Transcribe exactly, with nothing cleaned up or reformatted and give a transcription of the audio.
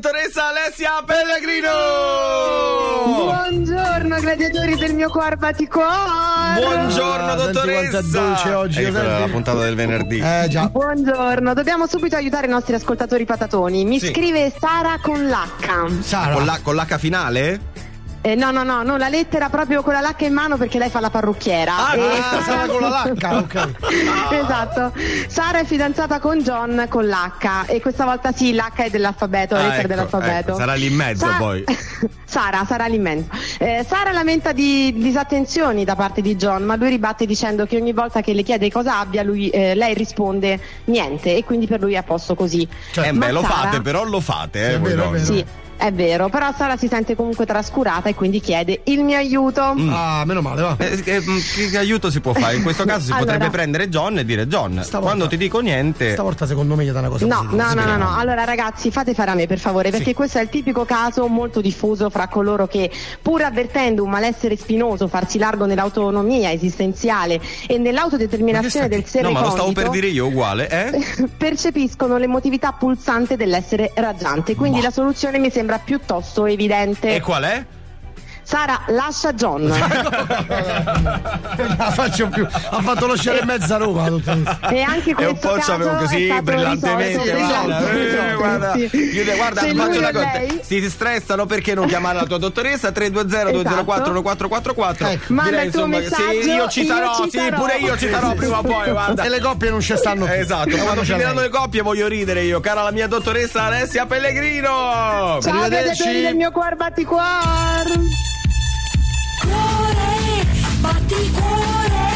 dottoressa Alessia Pellegrino. Buongiorno gladiatori del mio cuor baticuore. Buongiorno Ah, dottoressa. senti quanto è dolce oggi, Ecco senti? la puntata del venerdì. Eh già. Buongiorno, dobbiamo subito aiutare i nostri ascoltatori patatoni. Mi Sì. scrive Sara con l'H. Sara. Con la- con l'H finale? Eh, no, no, no, no, la lettera proprio con la L'H in mano perché lei fa la parrucchiera. Ah, E- Ah, Sara con la H, ok. Esatto. Sara è fidanzata con John con l'H e questa volta sì, l'H è dell'alfabeto, la Ah, lettera ecco, dell'alfabeto. ecco, sarà lì in mezzo poi. Sara, sarà lì in mezzo. Eh, Sara lamenta di disattenzioni da parte di John, ma lui ribatte dicendo che ogni volta che le chiede cosa abbia, lui, eh, lei risponde niente e quindi per lui è a posto così. Eh Ma beh, lo Sara- fate, però lo fate, eh, Sì, è voi vero, è donne. vero. Sì, è vero, però Sara si sente comunque trascurata e quindi chiede il mio aiuto. Mm. Ah, meno male, va. Eh, che, che- che aiuto si può fare? In questo caso si Allora. potrebbe prendere John e dire John, Stavolta- quando ti dico niente. Stavolta secondo me gli dà una cosa No, positiva. no, no, no, no. Allora ragazzi, fate fare a me per favore, perché Sì. questo è il tipico caso molto diffuso fra coloro che, pur avvertendo un malessere spinoso, farsi largo nell'autonomia esistenziale e nell'autodeterminazione del No, ma lo stavo recondito, per dire io uguale, eh? percepiscono l'emotività pulsante dell'essere raggiante. Quindi la soluzione mi sembra piuttosto evidente. E qual è? Sara, lascia John. Non la faccio più. Ha fatto lo scena in mezzo a Roma. dottoressa. E anche E un questo po' caso c'avevo così è stato brillantemente, risolto, guarda, esatto, eh, esatto, guarda, sì. io- guarda, Se faccio lui una e cosa, lei- si stressano perché non chiamare la tua dottoressa tre due zero due zero quattro quattro quattro quattro. Ecco. Manda Direi il tuo insomma che messaggio, sì, io ci io sarò, ci sì, sarò. pure io ci sarò prima o poi, guarda. E le coppie non ci stanno più. Esatto, quando Quando finiranno le coppie voglio ridere io, cara la mia dottoressa Alessia Pellegrino. Ciao Arrivederci. gladiatori del mio cuor batticuor. Cuore, batti cuore.